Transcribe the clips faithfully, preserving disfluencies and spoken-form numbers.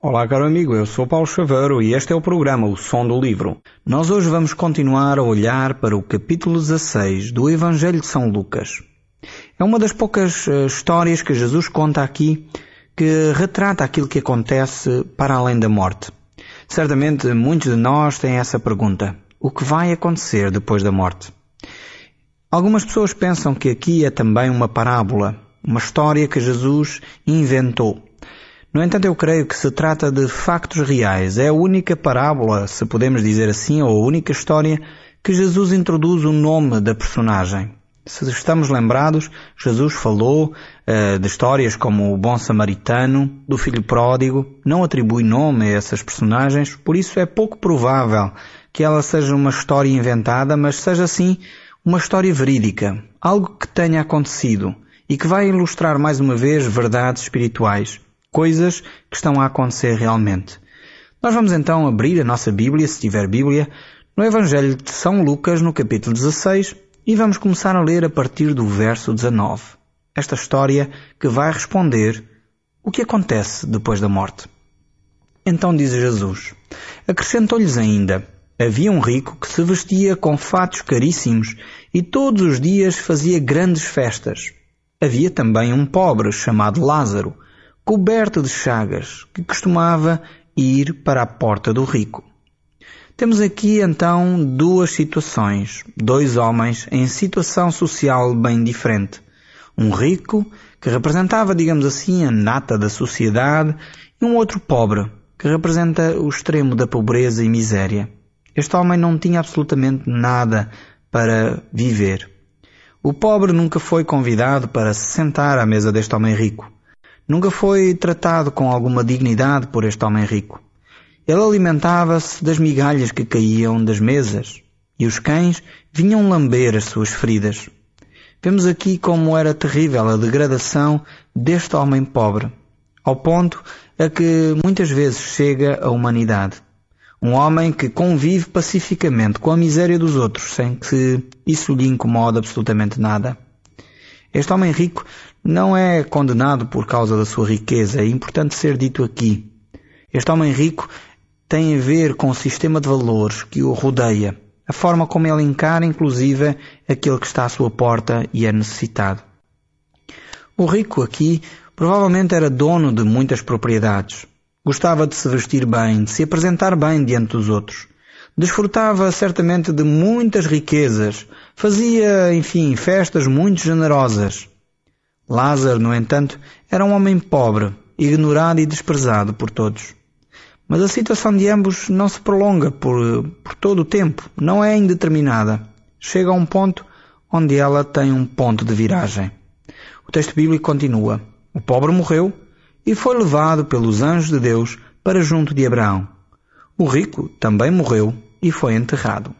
Olá, caro amigo, eu sou Paulo Chaveiro e este é o programa O Som do Livro. Nós hoje vamos continuar a olhar para o capítulo dezasseis do Evangelho de São Lucas. É uma das poucas uh, histórias que Jesus conta aqui que retrata aquilo que acontece para além da morte. Certamente muitos de nós têm essa pergunta: o que vai acontecer depois da morte? Algumas pessoas pensam que aqui é também uma parábola, uma história que Jesus inventou. No entanto, eu creio que se trata de factos reais. É a única parábola, se podemos dizer assim, ou a única história que Jesus introduz o nome da personagem. Se estamos lembrados, Jesus falou uh, de histórias como o bom samaritano, do filho pródigo, não atribui nome a essas personagens, por isso é pouco provável que ela seja uma história inventada, mas seja sim uma história verídica, algo que tenha acontecido e que vai ilustrar mais uma vez verdades espirituais. Coisas que estão a acontecer realmente. Nós vamos então abrir a nossa Bíblia, se tiver Bíblia, no Evangelho de São Lucas, no capítulo dezasseis, e vamos começar a ler a partir do verso dezanove. Esta história que vai responder o que acontece depois da morte. Então diz Jesus: acrescentou-lhes ainda: havia um rico que se vestia com fatos caríssimos e todos os dias fazia grandes festas. Havia também um pobre chamado Lázaro, coberto de chagas, que costumava ir para a porta do rico. Temos aqui então duas situações, dois homens em situação social bem diferente. Um rico, que representava, digamos assim, a nata da sociedade, e um outro pobre, que representa o extremo da pobreza e miséria. Este homem não tinha absolutamente nada para viver. O pobre nunca foi convidado para se sentar à mesa deste homem rico. Nunca foi tratado com alguma dignidade por este homem rico. Ele alimentava-se das migalhas que caíam das mesas, e os cães vinham lamber as suas feridas. Vemos aqui como era terrível a degradação deste homem pobre, ao ponto a que muitas vezes chega a humanidade. Um homem que convive pacificamente com a miséria dos outros, sem que isso lhe incomode absolutamente nada. Este homem rico não é condenado por causa da sua riqueza, é importante ser dito aqui. Este homem rico tem a ver com o sistema de valores que o rodeia, a forma como ele encara inclusive aquele que está à sua porta e é necessitado. O rico aqui provavelmente era dono de muitas propriedades, gostava de se vestir bem, de se apresentar bem diante dos outros. Desfrutava certamente de muitas riquezas, fazia, enfim, festas muito generosas. Lázaro, no entanto, era um homem pobre, ignorado e desprezado por todos. Mas a situação de ambos não se prolonga por, por todo o tempo, não é indeterminada. Chega a um ponto onde ela tem um ponto de viragem. O texto bíblico continua: o pobre morreu e foi levado pelos anjos de Deus para junto de Abraão. O rico também morreu e foi enterrado.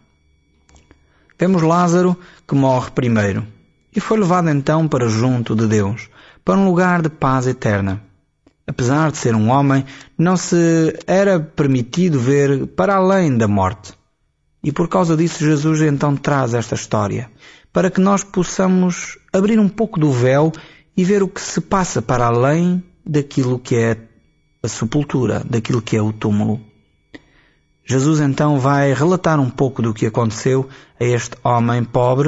Vemos Lázaro que morre primeiro e foi levado então para junto de Deus, para um lugar de paz eterna. Apesar de ser um homem, não se era permitido ver para além da morte. E por causa disso Jesus então traz esta história, para que nós possamos abrir um pouco do véu e ver o que se passa para além daquilo que é a sepultura, daquilo que é o túmulo. Jesus então vai relatar um pouco do que aconteceu a este homem pobre,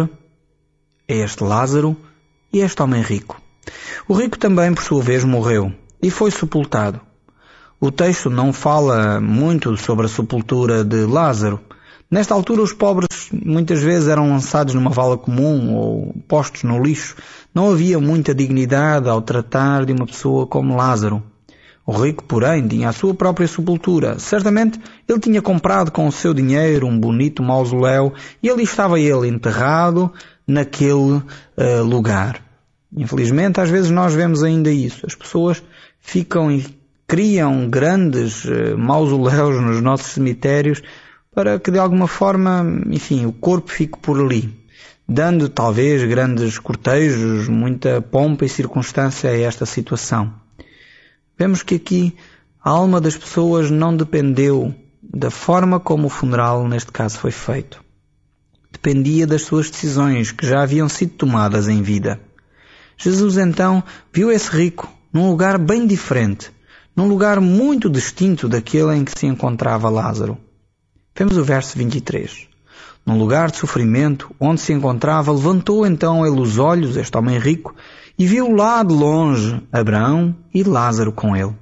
a este Lázaro e a este homem rico. O rico também, por sua vez, morreu e foi sepultado. O texto não fala muito sobre a sepultura de Lázaro. Nesta altura, os pobres muitas vezes eram lançados numa vala comum ou postos no lixo. Não havia muita dignidade ao tratar de uma pessoa como Lázaro. O rico, porém, tinha a sua própria sepultura. Certamente, ele tinha comprado com o seu dinheiro um bonito mausoléu e ali estava ele enterrado naquele uh, lugar. Infelizmente, às vezes nós vemos ainda isso. As pessoas ficam e criam grandes uh, mausoléus nos nossos cemitérios para que de alguma forma, enfim, o corpo fique por ali, dando talvez grandes cortejos, muita pompa e circunstância a esta situação. Vemos que aqui a alma das pessoas não dependeu da forma como o funeral, neste caso, foi feito. Dependia das suas decisões que já haviam sido tomadas em vida. Jesus então viu esse rico num lugar bem diferente, num lugar muito distinto daquele em que se encontrava Lázaro. Vemos o verso vinte e três. Num lugar de sofrimento, onde se encontrava, levantou então ele os olhos, este homem rico, e viu lá de longe Abraão e Lázaro com ele.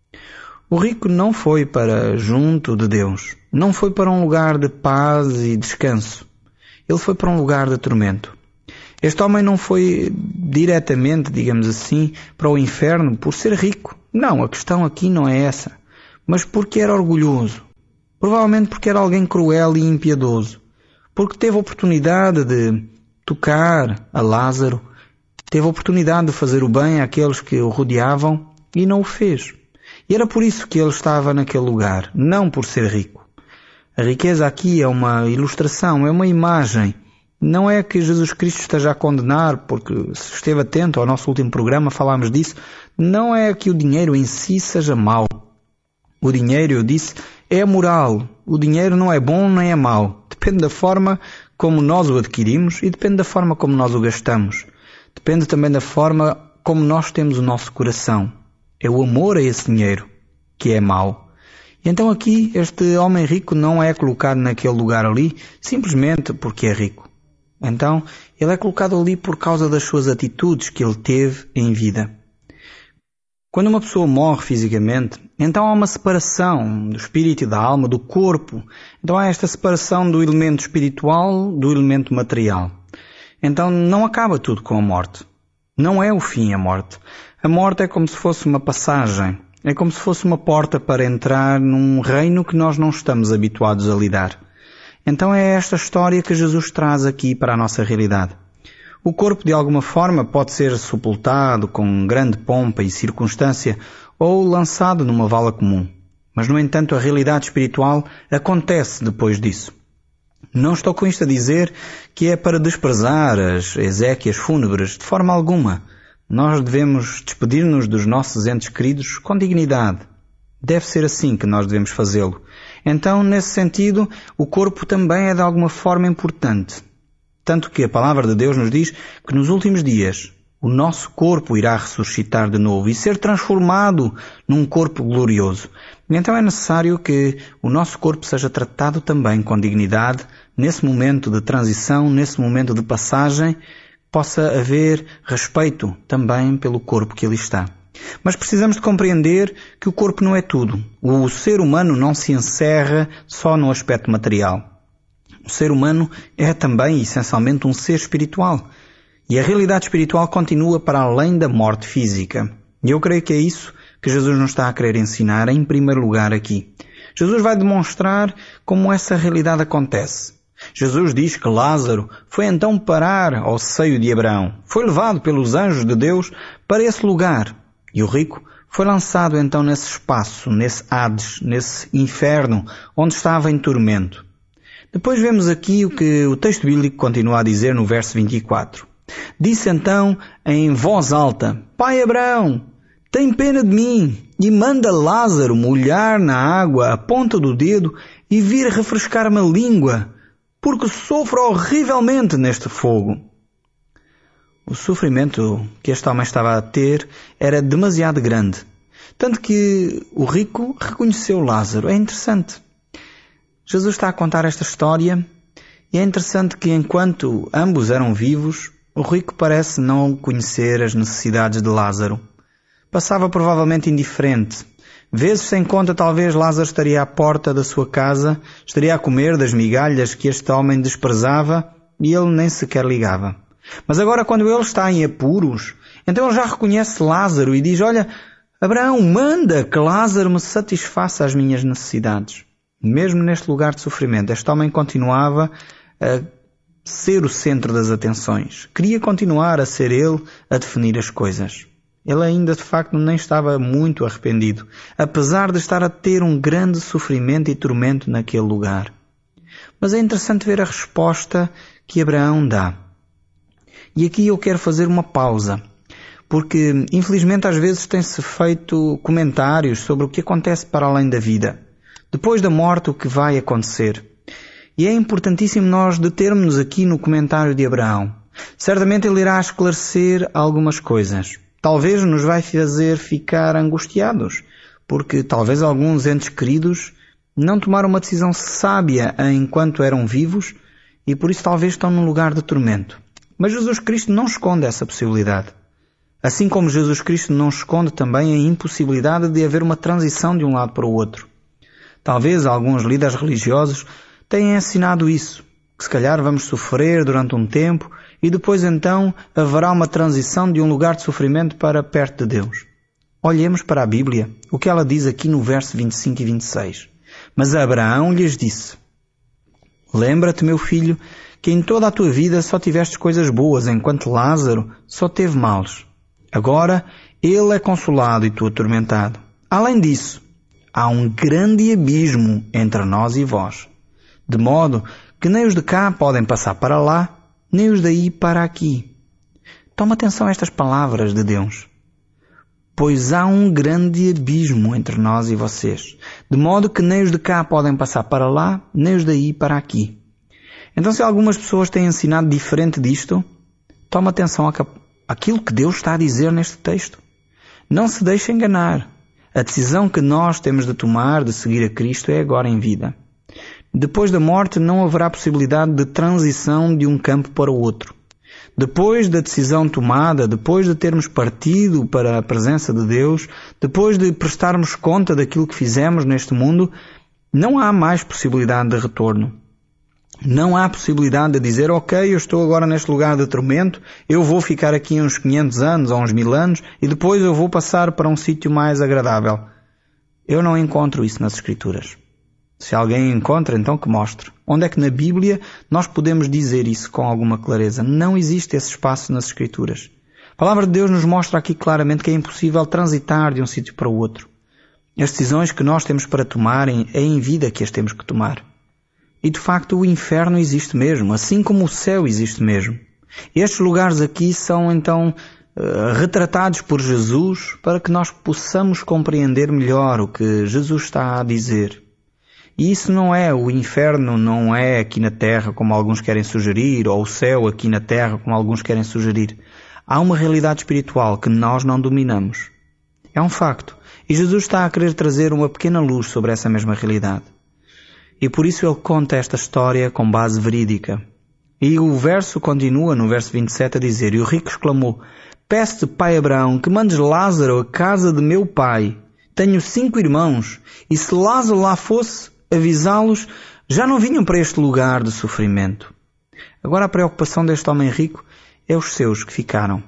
O rico não foi para junto de Deus, não foi para um lugar de paz e descanso. Ele foi para um lugar de tormento. Este homem não foi diretamente, digamos assim, para o inferno por ser rico. Não, a questão aqui não é essa. Mas porque era orgulhoso. Provavelmente porque era alguém cruel e impiedoso. Porque teve a oportunidade de tocar a Lázaro, teve a oportunidade de fazer o bem àqueles que o rodeavam e não o fez. E era por isso que ele estava naquele lugar, não por ser rico. A riqueza aqui é uma ilustração, é uma imagem. Não é que Jesus Cristo esteja a condenar, porque se esteve atento ao nosso último programa falámos disso, não é que o dinheiro em si seja mau. O dinheiro, eu disse, é moral. O dinheiro não é bom nem é mau. Depende da forma como nós o adquirimos e depende da forma como nós o gastamos. Depende também da forma como nós temos o nosso coração. É o amor a esse dinheiro que é mau. E então aqui este homem rico não é colocado naquele lugar ali simplesmente porque é rico. Então ele é colocado ali por causa das suas atitudes que ele teve em vida. Quando uma pessoa morre fisicamente, então há uma separação do espírito e da alma, do corpo. Então há esta separação do elemento espiritual do elemento material. Então não acaba tudo com a morte. Não é o fim a morte. A morte é como se fosse uma passagem. É como se fosse uma porta para entrar num reino que nós não estamos habituados a lidar. Então é esta história que Jesus traz aqui para a nossa realidade. O corpo, de alguma forma, pode ser sepultado com grande pompa e circunstância ou lançado numa vala comum. Mas, no entanto, a realidade espiritual acontece depois disso. Não estou com isto a dizer que é para desprezar as exéquias fúnebres de forma alguma. Nós devemos despedir-nos dos nossos entes queridos com dignidade. Deve ser assim que nós devemos fazê-lo. Então, nesse sentido, o corpo também é de alguma forma importante. Tanto que a palavra de Deus nos diz que nos últimos dias o nosso corpo irá ressuscitar de novo e ser transformado num corpo glorioso. E então é necessário que o nosso corpo seja tratado também com dignidade, nesse momento de transição, nesse momento de passagem, possa haver respeito também pelo corpo que ali está. Mas precisamos de compreender que o corpo não é tudo. O ser humano não se encerra só no aspecto material. O ser humano é também, essencialmente, um ser espiritual. E a realidade espiritual continua para além da morte física. E eu creio que é isso que Jesus nos está a querer ensinar em primeiro lugar aqui. Jesus vai demonstrar como essa realidade acontece. Jesus diz que Lázaro foi então parar ao seio de Abraão. Foi levado pelos anjos de Deus para esse lugar. E o rico foi lançado então nesse espaço, nesse Hades, nesse inferno, onde estava em tormento. Depois vemos aqui o que o texto bíblico continua a dizer no verso vinte e quatro. Disse então em voz alta: Pai Abraão, tem pena de mim e manda Lázaro molhar na água a ponta do dedo e vir refrescar-me a língua, porque sofro horrivelmente neste fogo. O sofrimento que este homem estava a ter era demasiado grande, tanto que o rico reconheceu Lázaro. É interessante. Jesus está a contar esta história e é interessante que enquanto ambos eram vivos, o rico parece não conhecer as necessidades de Lázaro. Passava provavelmente indiferente. Vezes sem conta, talvez Lázaro estaria à porta da sua casa, estaria a comer das migalhas que este homem desprezava e ele nem sequer ligava. Mas agora, quando ele está em apuros, então ele já reconhece Lázaro e diz: olha, Abraão, manda que Lázaro me satisfaça as minhas necessidades. Mesmo neste lugar de sofrimento, este homem continuava a ser o centro das atenções. Queria continuar a ser ele a definir as coisas. Ele ainda, de facto, nem estava muito arrependido, apesar de estar a ter um grande sofrimento e tormento naquele lugar. Mas é interessante ver a resposta que Abraão dá. E aqui eu quero fazer uma pausa, porque, infelizmente, às vezes tem-se feito comentários sobre o que acontece para além da vida. Depois da morte, o que vai acontecer. E é importantíssimo nós determos-nos aqui no comentário de Abraão. Certamente ele irá esclarecer algumas coisas. Talvez nos vai fazer ficar angustiados, porque talvez alguns entes queridos não tomaram uma decisão sábia enquanto eram vivos e por isso talvez estão num lugar de tormento. Mas Jesus Cristo não esconde essa possibilidade. Assim como Jesus Cristo não esconde também a impossibilidade de haver uma transição de um lado para o outro. Talvez alguns líderes religiosos tenham ensinado isso, que se calhar vamos sofrer durante um tempo e depois então haverá uma transição de um lugar de sofrimento para perto de Deus. Olhemos para a Bíblia, o que ela diz aqui no verso vinte e cinco e vinte e seis. Mas Abraão lhes disse: Lembra-te, meu filho, que em toda a tua vida só tiveste coisas boas, enquanto Lázaro só teve males. Agora ele é consolado e tu atormentado. Além disso, há um grande abismo entre nós e vós, de modo que nem os de cá podem passar para lá, nem os daí para aqui. Toma atenção a estas palavras de Deus. Pois há um grande abismo entre nós e vocês, de modo que nem os de cá podem passar para lá, nem os daí para aqui. Então, se algumas pessoas têm ensinado diferente disto, toma atenção àquilo que Deus está a dizer neste texto. Não se deixe enganar. A decisão que nós temos de tomar de seguir a Cristo é agora em vida. Depois da morte não haverá possibilidade de transição de um campo para o outro. Depois da decisão tomada, depois de termos partido para a presença de Deus, depois de prestarmos conta daquilo que fizemos neste mundo, não há mais possibilidade de retorno. Não há possibilidade de dizer, ok, eu estou agora neste lugar de tormento, eu vou ficar aqui uns quinhentos anos ou uns mil anos e depois eu vou passar para um sítio mais agradável. Eu não encontro isso nas Escrituras. Se alguém encontra, então que mostre. Onde é que na Bíblia nós podemos dizer isso com alguma clareza? Não existe esse espaço nas Escrituras. A palavra de Deus nos mostra aqui claramente que é impossível transitar de um sítio para o outro. As decisões que nós temos para tomar é em vida que as temos que tomar. E de facto o inferno existe mesmo, assim como o céu existe mesmo. Estes lugares aqui são então uh, retratados por Jesus para que nós possamos compreender melhor o que Jesus está a dizer. E isso não é, o inferno não é aqui na terra como alguns querem sugerir, ou o céu aqui na terra como alguns querem sugerir. Há uma realidade espiritual que nós não dominamos. É um facto. E Jesus está a querer trazer uma pequena luz sobre essa mesma realidade. E por isso ele conta esta história com base verídica. E o verso continua, no verso vinte e sete, a dizer: E o rico exclamou: Peço-te, pai Abraão, que mandes Lázaro à casa de meu pai. Tenho cinco irmãos, e se Lázaro lá fosse avisá-los, já não vinham para este lugar de sofrimento. Agora a preocupação deste homem rico é os seus que ficaram.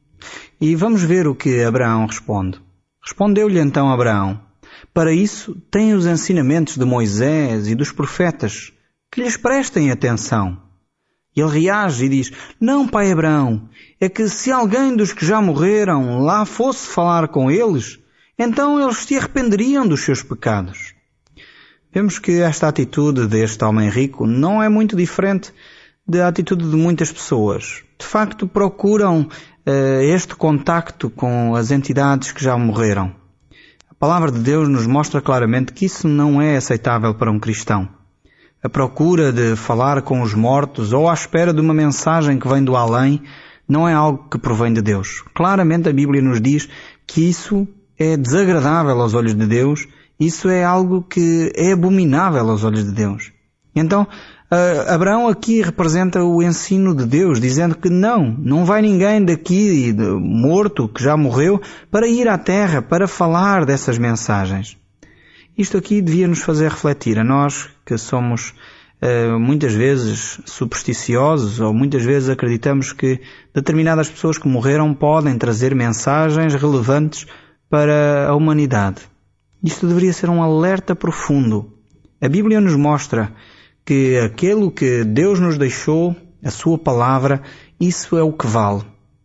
E vamos ver o que Abraão responde. Respondeu-lhe então Abraão: Para isso têm os ensinamentos de Moisés e dos profetas, que lhes prestem atenção. E ele reage e diz: Não, pai Abraão, é que se alguém dos que já morreram lá fosse falar com eles, então eles se arrependeriam dos seus pecados. Vemos que esta atitude deste homem rico não é muito diferente da atitude de muitas pessoas. De facto, procuram uh, este contacto com as entidades que já morreram. A palavra de Deus nos mostra claramente que isso não é aceitável para um cristão. A procura de falar com os mortos ou à espera de uma mensagem que vem do além não é algo que provém de Deus. Claramente a Bíblia nos diz que isso é desagradável aos olhos de Deus. Isso é algo que é abominável aos olhos de Deus. Então, Abraão aqui representa o ensino de Deus, dizendo que não, não vai ninguém daqui morto, que já morreu, para ir à terra, para falar dessas mensagens. Isto aqui devia nos fazer refletir, a nós que somos muitas vezes supersticiosos ou muitas vezes acreditamos que determinadas pessoas que morreram podem trazer mensagens relevantes para a humanidade. Isto deveria ser um alerta profundo. A Bíblia nos mostra que aquilo que Deus nos deixou, a sua palavra, isso é o que vale.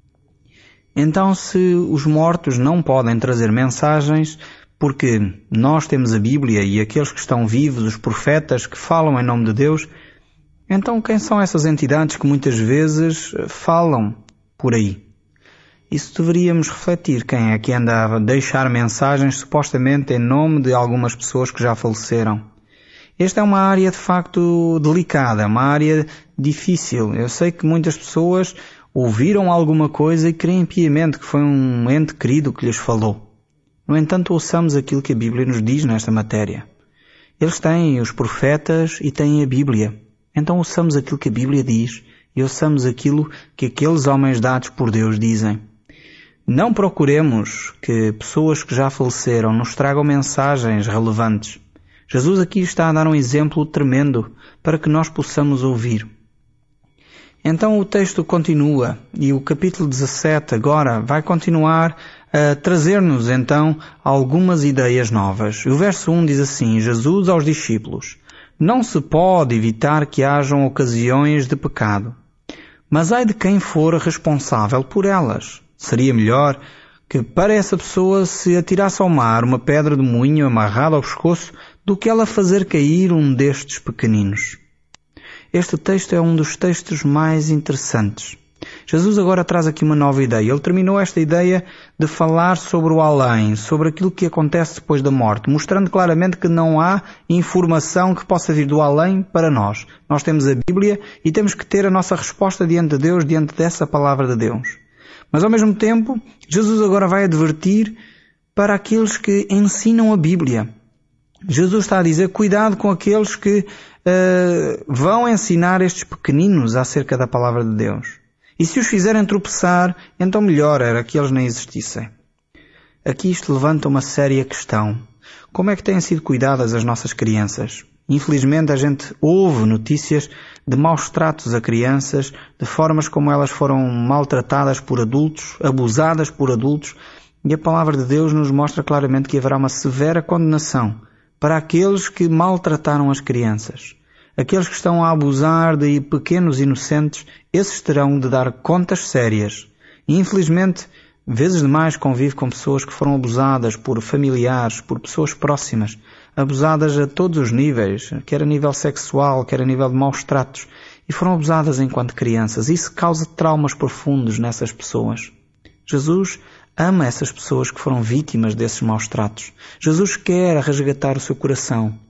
Então, se os mortos não podem trazer mensagens, porque nós temos a Bíblia e aqueles que estão vivos, os profetas que falam em nome de Deus, então quem são essas entidades que muitas vezes falam por aí? Isso deveríamos refletir. Quem é que anda a deixar mensagens supostamente em nome de algumas pessoas que já faleceram? Esta é uma área de facto delicada, uma área difícil. Eu sei que muitas pessoas ouviram alguma coisa e creem piamente que foi um ente querido que lhes falou. No entanto, ouçamos aquilo que a Bíblia nos diz nesta matéria. Eles têm os profetas e têm a Bíblia. Então ouçamos aquilo que a Bíblia diz e ouçamos aquilo que aqueles homens dados por Deus dizem. Não procuremos que pessoas que já faleceram nos tragam mensagens relevantes. Jesus aqui está a dar um exemplo tremendo para que nós possamos ouvir. Então o texto continua e o capítulo dezassete agora vai continuar a trazer-nos então algumas ideias novas. O verso um diz assim: Jesus aos discípulos: não se pode evitar que hajam ocasiões de pecado, mas ai de quem for responsável por elas. Seria melhor que para essa pessoa se atirasse ao mar uma pedra de moinho amarrada ao pescoço do que ela fazer cair um destes pequeninos. Este texto é um dos textos mais interessantes. Jesus agora traz aqui uma nova ideia. Ele terminou esta ideia de falar sobre o além, sobre aquilo que acontece depois da morte, mostrando claramente que não há informação que possa vir do além para nós. Nós temos a Bíblia e temos que ter a nossa resposta diante de Deus, diante dessa palavra de Deus. Mas ao mesmo tempo, Jesus agora vai advertir para aqueles que ensinam a Bíblia. Jesus está a dizer, cuidado com aqueles que uh, vão ensinar estes pequeninos acerca da palavra de Deus. E se os fizerem tropeçar, então melhor era que eles nem existissem. Aqui isto levanta uma séria questão. Como é que têm sido cuidadas as nossas crianças? Infelizmente a gente ouve notícias de maus tratos a crianças, de formas como elas foram maltratadas por adultos, abusadas por adultos, e a palavra de Deus nos mostra claramente que haverá uma severa condenação para aqueles que maltrataram as crianças. Aqueles que estão a abusar de pequenos inocentes, esses terão de dar contas sérias. E infelizmente, vezes demais convive com pessoas que foram abusadas por familiares, por pessoas próximas, abusadas a todos os níveis, quer a nível sexual, quer a nível de maus tratos, e foram abusadas enquanto crianças. Isso causa traumas profundos nessas pessoas. Jesus ama essas pessoas que foram vítimas desses maus tratos. Jesus quer resgatar o seu coração.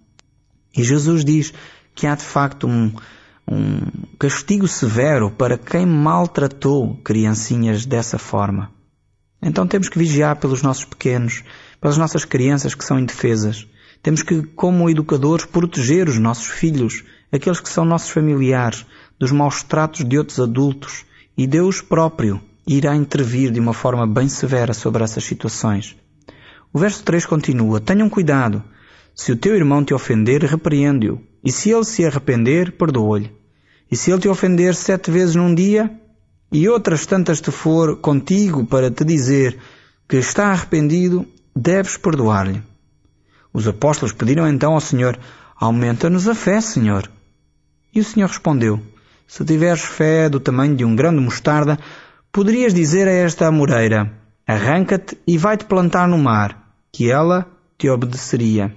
E Jesus diz que há de facto um, um castigo severo para quem maltratou criancinhas dessa forma. Então temos que vigiar pelos nossos pequenos, pelas nossas crianças que são indefesas. Temos que, como educadores, proteger os nossos filhos, aqueles que são nossos familiares, dos maus tratos de outros adultos. E Deus próprio irá intervir de uma forma bem severa sobre essas situações. O verso três continua: tenham cuidado. Se o teu irmão te ofender, repreende-o. E se ele se arrepender, perdoa-lhe. E se ele te ofender sete vezes num dia, e outras tantas te for contigo para te dizer que está arrependido, deves perdoar-lhe. Os apóstolos pediram então ao Senhor: aumenta-nos a fé, Senhor. E o Senhor respondeu: se tiveres fé do tamanho de um grão de mostarda, poderias dizer a esta amoreira: arranca-te e vai-te plantar no mar, que ela te obedeceria.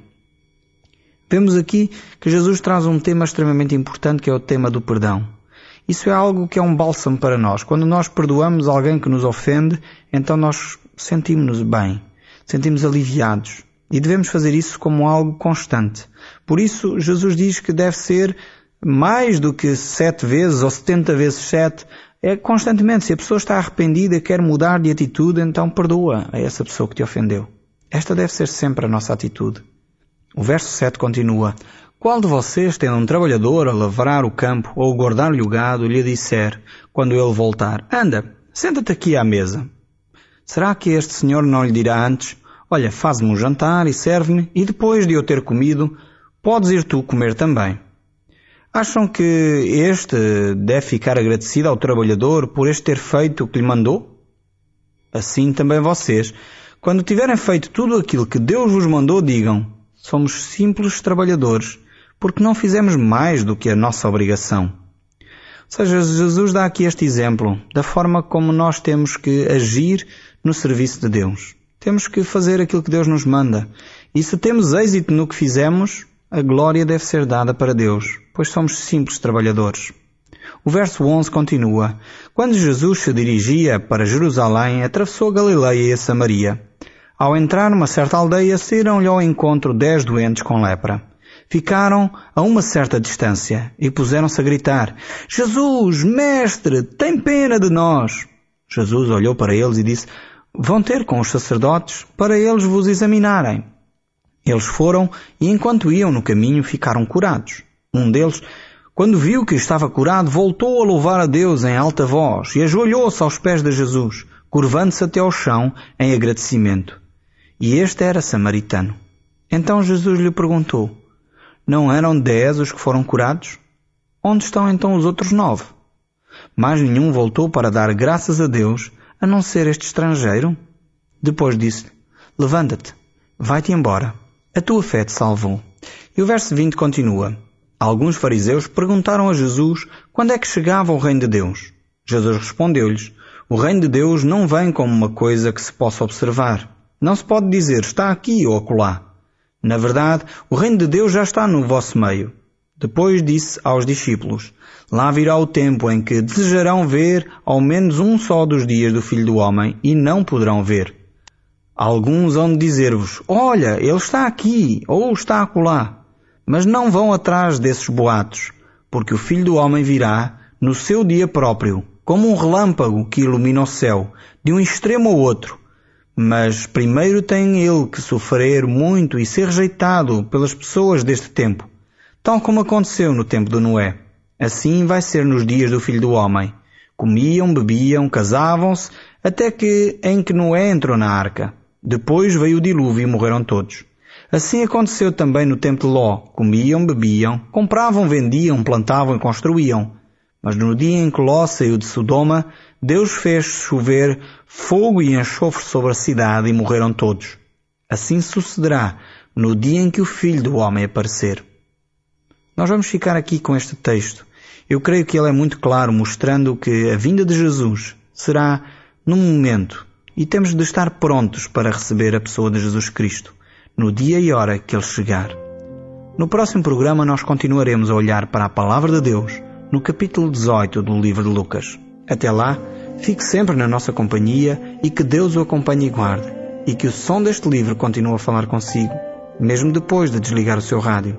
Vemos aqui que Jesus traz um tema extremamente importante, que é o tema do perdão. Isso é algo que é um bálsamo para nós. Quando nós perdoamos alguém que nos ofende, então nós sentimos-nos bem, sentimos aliviados. E devemos fazer isso como algo constante. Por isso, Jesus diz que deve ser mais do que sete vezes ou setenta vezes sete. É constantemente. Se a pessoa está arrependida e quer mudar de atitude, então perdoa a essa pessoa que te ofendeu. Esta deve ser sempre a nossa atitude. O verso sete continua: qual de vocês, tendo um trabalhador a lavrar o campo ou guardar-lhe o gado, lhe disser, quando ele voltar: anda, senta-te aqui à mesa? Será que este senhor não lhe dirá antes: olha, faz-me um jantar e serve-me, e depois de eu ter comido, podes ir tu comer também? Acham que este deve ficar agradecido ao trabalhador por este ter feito o que lhe mandou? Assim também vocês, quando tiverem feito tudo aquilo que Deus vos mandou, digam: somos simples trabalhadores, porque não fizemos mais do que a nossa obrigação. Ou seja, Jesus dá aqui este exemplo da forma como nós temos que agir no serviço de Deus. Temos que fazer aquilo que Deus nos manda. E se temos êxito no que fizemos, a glória deve ser dada para Deus, pois somos simples trabalhadores. O verso onze continua: quando Jesus se dirigia para Jerusalém, atravessou a Galileia e a Samaria. Ao entrar numa certa aldeia, saíram-lhe ao encontro dez doentes com lepra. Ficaram a uma certa distância e puseram-se a gritar: Jesus, Mestre, tem pena de nós! Jesus olhou para eles e disse: vão ter com os sacerdotes para eles vos examinarem. Eles foram e enquanto iam no caminho ficaram curados. Um deles, quando viu que estava curado, voltou a louvar a Deus em alta voz e ajoelhou-se aos pés de Jesus, curvando-se até ao chão em agradecimento. E este era samaritano. Então Jesus lhe perguntou: não eram dez os que foram curados? Onde estão então os outros nove? Mas nenhum voltou para dar graças a Deus, a não ser este estrangeiro. Depois disse: levanta-te, vai-te embora. A tua fé te salvou. E o verso vinte continua: alguns fariseus perguntaram a Jesus quando é que chegava o reino de Deus. Jesus respondeu-lhes: o reino de Deus não vem como uma coisa que se possa observar. Não se pode dizer está aqui ou acolá. Na verdade, o reino de Deus já está no vosso meio. Depois disse aos discípulos: lá virá o tempo em que desejarão ver ao menos um só dos dias do Filho do Homem e não poderão ver. Alguns hão de dizer-vos: olha, ele está aqui ou está acolá. Mas não vão atrás desses boatos, porque o Filho do Homem virá no seu dia próprio, como um relâmpago que ilumina o céu, de um extremo ao outro. Mas primeiro tem ele que sofrer muito e ser rejeitado pelas pessoas deste tempo, tal como aconteceu no tempo de Noé. Assim vai ser nos dias do Filho do Homem. Comiam, bebiam, casavam-se, até que em que Noé entrou na arca. Depois veio o dilúvio e morreram todos. Assim aconteceu também no tempo de Ló. Comiam, bebiam, compravam, vendiam, plantavam e construíam. Mas no dia em que Ló saiu de Sodoma, Deus fez chover fogo e enxofre sobre a cidade e morreram todos. Assim sucederá no dia em que o Filho do Homem aparecer. Nós vamos ficar aqui com este texto. Eu creio que ele é muito claro, mostrando que a vinda de Jesus será num momento e temos de estar prontos para receber a pessoa de Jesus Cristo, no dia e hora que ele chegar. No próximo programa nós continuaremos a olhar para a Palavra de Deus, no capítulo dezoito do livro de Lucas. Até lá, fique sempre na nossa companhia e que Deus o acompanhe e guarde, e que o som deste livro continue a falar consigo, mesmo depois de desligar o seu rádio.